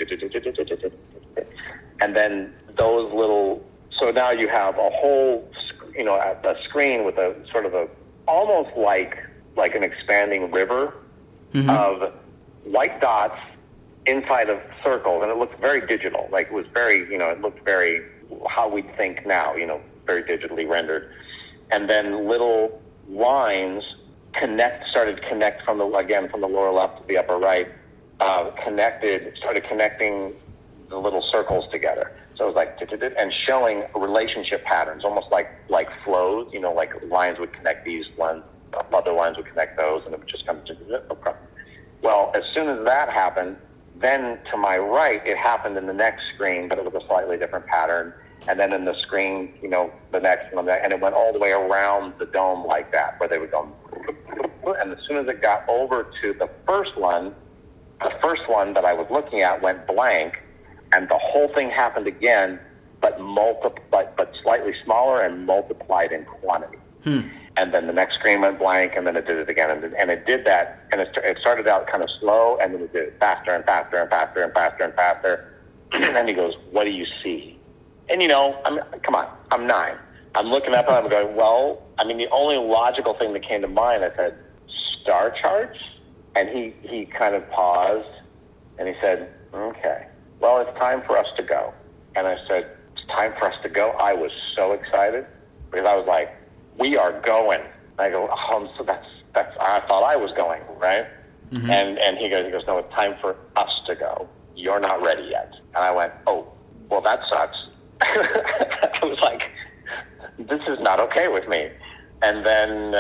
and then those little. So now you have a whole, a screen with a sort of almost like an expanding river of white dots inside of circles, and it looked very digital. Like it was very, it looked very how we'd think now, very digitally rendered. And then little lines started to connect from the lower left to the upper right, started connecting the little circles together. So it was like, and showing relationship patterns, almost like flows, like lines would connect these ones, other lines would connect those, and it would just come to. Well, as soon as that happened, then to my right, it happened in the next screen, but it was a slightly different pattern. And then in the screen, the next one, and it went all the way around the dome like that, where they would go. And as soon as it got over to the first one that I was looking at went blank, and the whole thing happened again, but slightly smaller and multiplied in quantity. And then the next screen went blank, and then it did it again, and it did that, and it started out kind of slow, and then it did it faster and faster and faster and faster and faster. And then he goes, "What do you see?" And come on, I'm 9. I'm looking up and I'm going, the only logical thing that came to mind, I said, star charts? And he kind of paused, and he said, okay, well, it's time for us to go. And I said, it's time for us to go? I was so excited, because I was like, we are going. And I go, so that's I thought I was going, right? Mm-hmm. And he goes, no, it's time for us to go. You're not ready yet. And I went, oh, well, that sucks. I was like, this is not okay with me. And then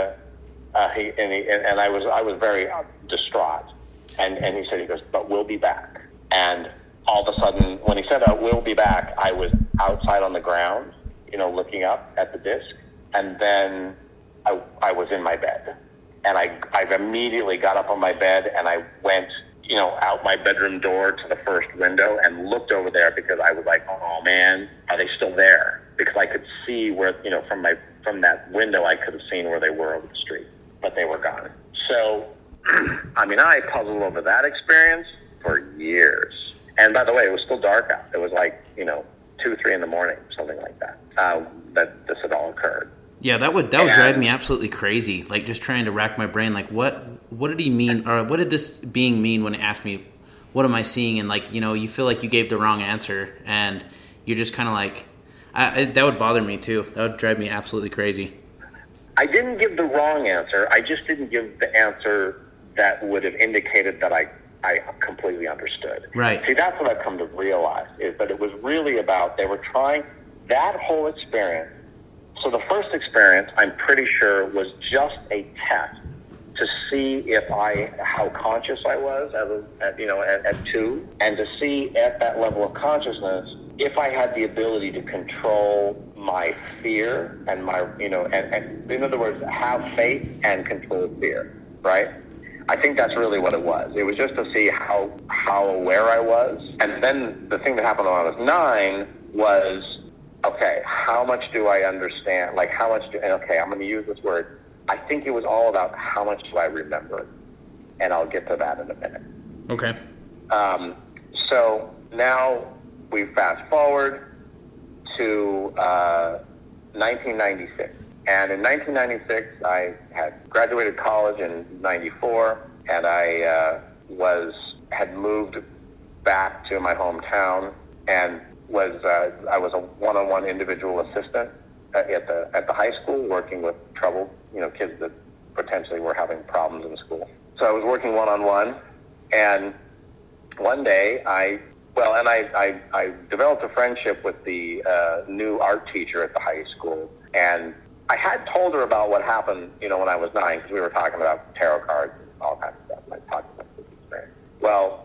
I was very distraught. And he goes, but we'll be back. And all of a sudden, when he said, we'll be back, I was outside on the ground, looking up at the disc. And then I was in my bed. And I immediately got up on my bed, and I went out my bedroom door to the first window and looked over there, because I was like, oh man, are they still there? Because I could see where, from that window, I could have seen where they were over the street, but they were gone. So, I puzzled over that experience for years. And by the way, it was still dark out. It was like, 2, 3 in the morning, something like that, that this had all occurred. Yeah, that would drive me absolutely crazy. Like, just trying to rack my brain. Like, what did he mean, or what did this being mean when it asked me, what am I seeing? And like, you feel like you gave the wrong answer, and you're just kind of like, that would bother me too. That would drive me absolutely crazy. I didn't give the wrong answer. I just didn't give the answer that would have indicated that I completely understood. Right. See, that's what I've come to realize, is that it was really about, they were trying, that whole experience. So the first experience, I'm pretty sure, was just a test to see how conscious I was at 2, and to see at that level of consciousness if I had the ability to control my fear and my, and in other words, have faith and control fear, right? I think that's really what it was. It was just to see how aware I was. And then the thing that happened when I was 9 was, okay, how much do I understand? Like, I'm going to use this word. I think it was all about how much do I remember. And I'll get to that in a minute. Okay. So now we fast forward to 1996. And in 1996, I had graduated college in 94, and I had moved back to my hometown and I was a one-on-one individual assistant at the high school, working with troubled, kids that potentially were having problems in school. So I was working one-on-one, and one day I developed a friendship with the new art teacher at the high school, and I had told her about what happened, when I was 9, because we were talking about tarot cards and all kinds of stuff. And I talked about this experience. Well,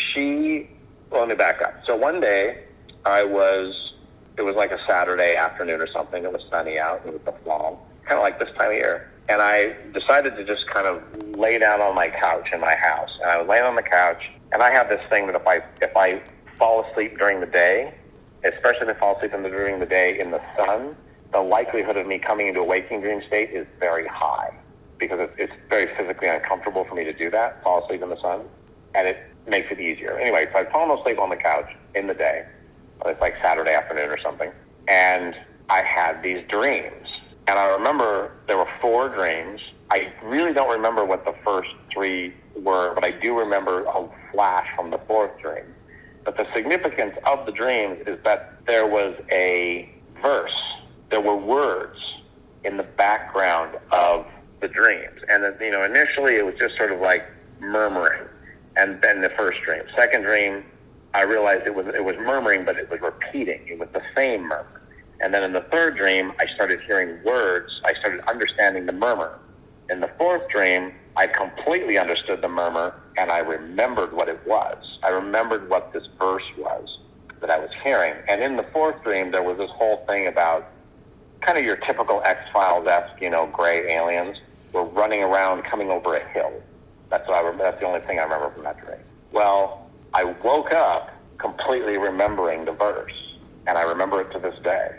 let me back up. So one day, it was like a Saturday afternoon or something. It was sunny out, and it was the fall, kind of like this time of year. And I decided to just kind of lay down on my couch in my house. And I was laying on the couch, and I have this thing that if I fall asleep during the day, especially if I fall asleep during the day in the sun, the likelihood of me coming into a waking dream state is very high, because it's very physically uncomfortable for me to do that, fall asleep in the sun, and it makes it easier. Anyway, so I'd fallen asleep on the couch in the day. It's like Saturday afternoon or something, and I had these dreams. And I remember there were 4 dreams. I really don't remember what the first 3 were, but I do remember a flash from the 4th dream. But the significance of the dreams is that there was a verse. There were words in the background of the dreams. And, initially it was just sort of like murmuring. And then the first dream. Second dream, I realized it was murmuring, but it was repeating. It was the same murmur. And then in the third dream, I started hearing words. I started understanding the murmur. In the 4th dream, I completely understood the murmur, and I remembered what it was. I remembered what this verse was that I was hearing. And in the 4th dream, there was this whole thing about kind of your typical X-Files-esque, gray aliens were running around coming over a hill. That's what I remember. That's the only thing I remember from that dream. Well, I woke up completely remembering the verse, and I remember it to this day.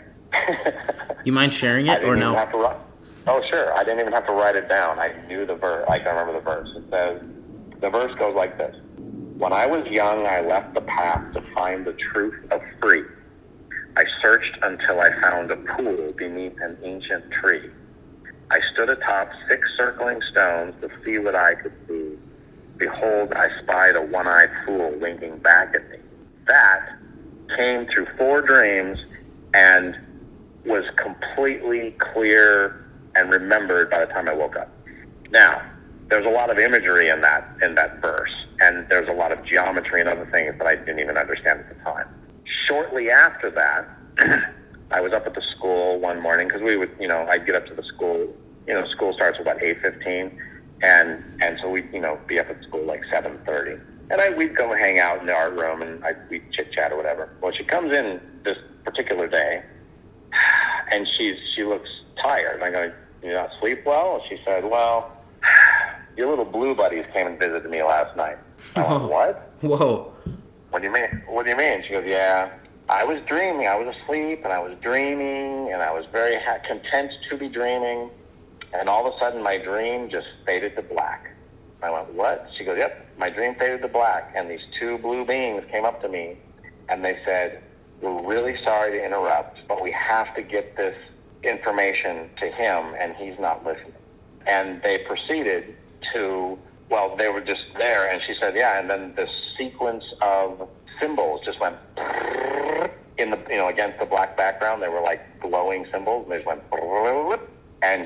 You mind sharing it or no? Oh, sure. I didn't even have to write it down. I knew the verse. I can remember the verse. It says, the verse goes like this. When I was young, I left the path to find the truth of free. I searched until I found a pool beneath an ancient tree. I stood atop 6 circling stones to see what I could see. Behold, I spied a one-eyed fool winking back at me. That came through 4 dreams and was completely clear and remembered by the time I woke up. Now, there's a lot of imagery in that verse, and there's a lot of geometry and other things that I didn't even understand at the time. Shortly after that, I was up at the school one morning, because we would, I'd get up to the school. School starts at about 8:15, and so we'd, be up at school like 7:30. And we'd go hang out in the art room, and we'd chit-chat or whatever. Well, she comes in this particular day, and she looks tired. I go, you not sleep well? She said, well, your little blue buddies came and visited me last night. I went, what? Whoa. What do you mean? What do you mean? She goes, yeah, I was dreaming. I was asleep, and I was dreaming, and I was very content to be dreaming. And all of a sudden, my dream just faded to black. I went, what? She goes, yep, my dream faded to black. And these 2 blue beings came up to me, and they said, we're really sorry to interrupt, but we have to get this information to him, and he's not listening. And they proceeded to, well, they were just there, and she said, yeah, and then the sequence of symbols just went in the, against the black background. They were like glowing symbols, and they just went, and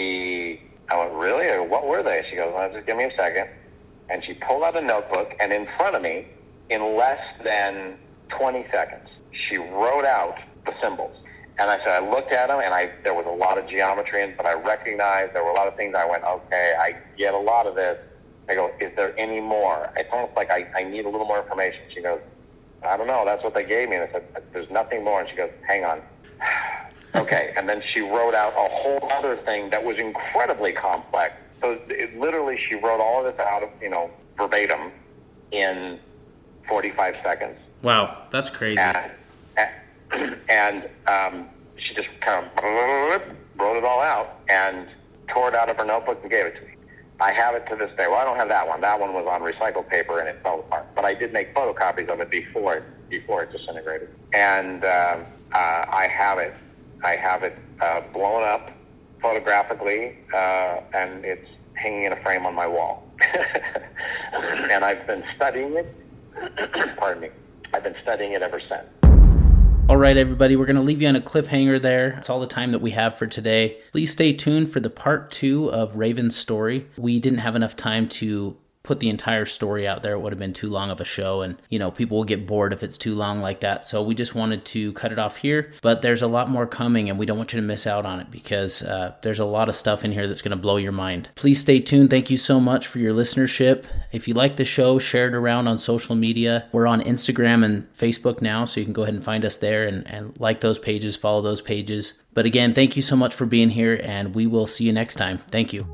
I went, really? Or what were they? She goes, well, just give me a second. And she pulled out a notebook, and in front of me, in less than 20 seconds, she wrote out the symbols. And I said, I looked at them, and there was a lot of geometry in, but I recognized there were a lot of things. I went, okay, I get a lot of this. I go, is there any more? It's almost like I need a little more information. She goes, I don't know. That's what they gave me. And I said, there's nothing more. And she goes, hang on. Okay. And then she wrote out a whole other thing that was incredibly complex. So literally, she wrote all of this out of, verbatim in 45 seconds. Wow, that's crazy. And she just kind of wrote it all out and tore it out of her notebook and gave it to me. I have it to this day. Well, I don't have that one. That one was on recycled paper and it fell apart. But I did make photocopies of it before it disintegrated. And I have it blown up photographically, and it's hanging in a frame on my wall. And I've been studying it. Pardon me. I've been studying it ever since. All right, everybody, we're going to leave you on a cliffhanger there. That's all the time that we have for today. Please stay tuned for the part 2 of Raven's story. We didn't have enough time to put the entire story out there. It would have been too long of a show, and people will get bored if it's too long like that. So we just wanted to cut it off here, but there's a lot more coming, and we don't want you to miss out on it because there's a lot of stuff in here that's going to blow your mind. Please stay tuned. Thank you so much for your listenership. If you like the show, share it around on social media. We're on Instagram and Facebook now, so you can go ahead and find us there and like those pages, follow those pages. But again, thank you so much for being here, and we will see you next time. Thank you.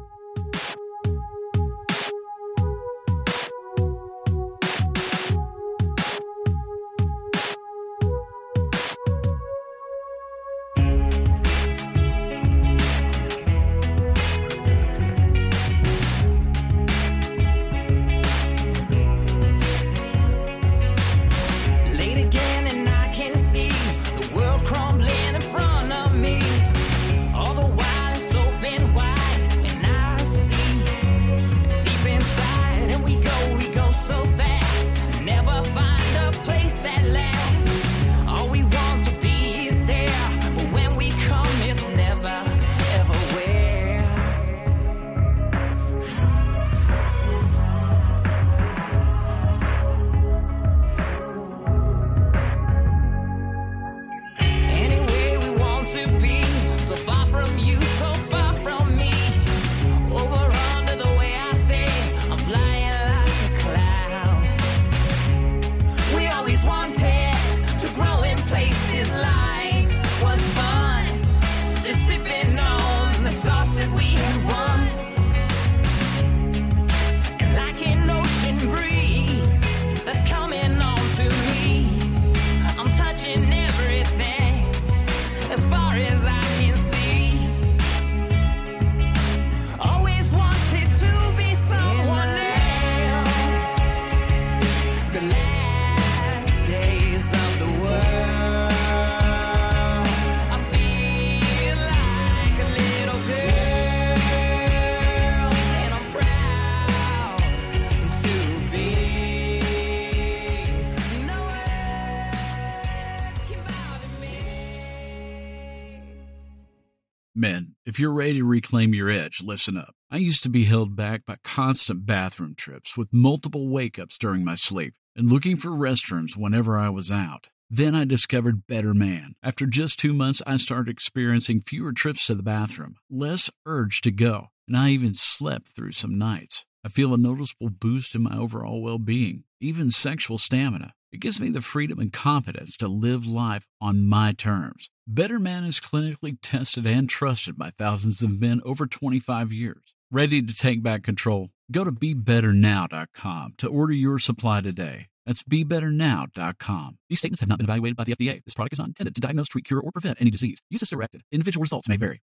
Men, if you're ready to reclaim your edge, listen up. I used to be held back by constant bathroom trips with multiple wake-ups during my sleep and looking for restrooms whenever I was out. Then I discovered Better Man. After just 2 months, I started experiencing fewer trips to the bathroom, less urge to go, and I even slept through some nights. I feel a noticeable boost in my overall well-being, even sexual stamina. It gives me the freedom and confidence to live life on my terms. Better Man is clinically tested and trusted by thousands of men over 25 years. Ready to take back control? Go to BeBetterNow.com to order your supply today. That's BeBetterNow.com. These statements have not been evaluated by the FDA. This product is not intended to diagnose, treat, cure, or prevent any disease. Use as directed. Individual results may vary.